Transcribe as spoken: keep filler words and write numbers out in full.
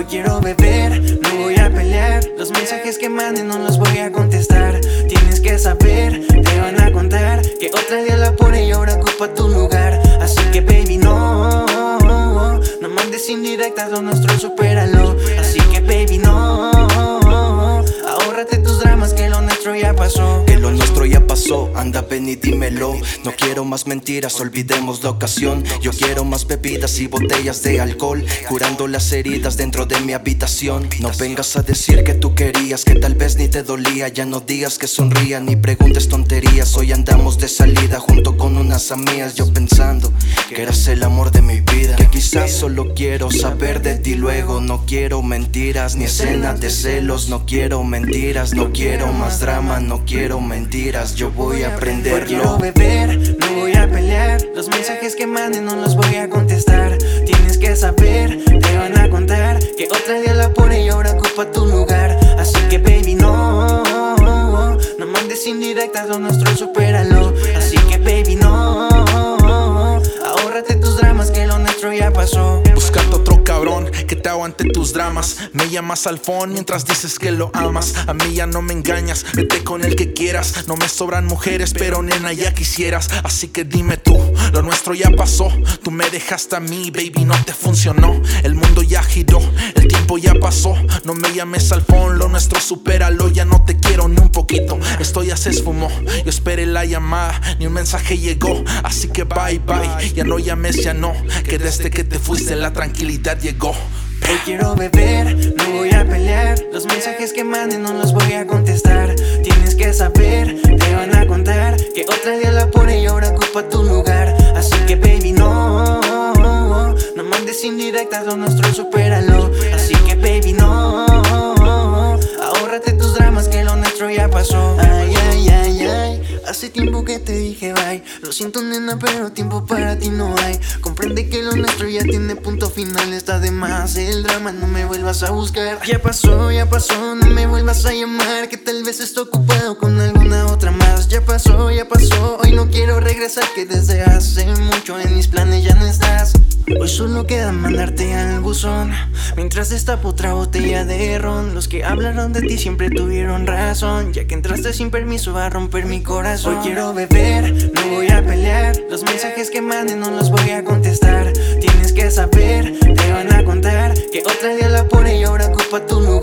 quiero beber, no voy a pelear. Los mensajes que manden no los voy a contestar. Tienes que saber, te van a contar que otra día la pone y ahora ocupa tu lugar. Así que baby no, no mandes indirectas, lo nuestro supéralo. Así que baby no, ahórrate tus dramas, que lo nuestro ya pasó. Que lo nuestro ya pasó, anda ven y dímelo. No quiero más mentiras, olvidemos la ocasión. Yo quiero más bebidas y botellas de alcohol, curando las heridas dentro de mi habitación. No vengas a decir que tú querías, que tal vez ni te dolía. Ya no digas que sonría, ni preguntes tonterías. Hoy andamos de salida junto con unas amigas, yo pensando que eras el amor de mi vida. Que quizás solo quiero saber de ti luego. No quiero mentiras ni escenas de celos. No quiero mentiras, no quiero más drama, no quiero mentiras. Yo voy a aprenderlo. Quiero beber, no voy a pelear. Los mensajes que manden no los voy a contestar. Tienes que saber, te van a contar que otra día la pone y ahora ocupa tu lugar. Así que baby no, no mandes indirectas, lo nuestro supéralo. Así que baby no, ahórrate tus dramas, que lo nuestro ya pasó. Buscando otro cabrón que te aguante tus dramas. Me llamas al phone mientras dices que lo amas. A mí ya no me engañas, vete con el que quieras. No me sobran mujeres, pero nena ya quisieras. Así que dime tú, lo nuestro ya pasó. Tú me dejaste a mí, baby, no te funcionó. El mundo ya giró, el tiempo ya pasó. No me llames al phone, lo nuestro supéralo. Ya no te quiero ni un poquito, esto ya se esfumó. Yo esperé la llamada, ni un mensaje llegó. Así que bye bye, ya no llames, ya no. Que desde que te fuiste la tranquilidad llegó. Hoy quiero beber, no voy a pelear. Los mensajes que manden no los voy a contestar. Tienes que saber, te van a contar que otra día la pone y ahora ocupa tu lugar. Así que baby no, no mandes indirectas, lo nuestro supéralo. Así que baby no, ahórrate tus dramas, que lo nuestro ya pasó. Ay, ay, ay, ay, hace tiempo que te dije bye. Lo siento nena, pero tiempo para ti no hay. Comprende que lo nuestro ya tiene punto final. Está de más el drama, no me vuelvas a buscar. Ya pasó, ya pasó, no me vuelvas a llamar. Que tal vez esté ocupado con alguna otra más. Ya pasó, ya pasó, hoy no quiero regresar. Que desde hace mucho en mis planes ya no estás. Hoy solo queda mandarte al buzón mientras destapo otra botella de ron. Los que hablaron de ti siempre tuvieron razón, ya que entraste sin permiso a romper mi corazón. Hoy quiero beber, no voy a pelear. Los mensajes que manden no los voy a contestar. Tienes que saber, te van a contar que otra día la pone y ahora ocupa tu lugar.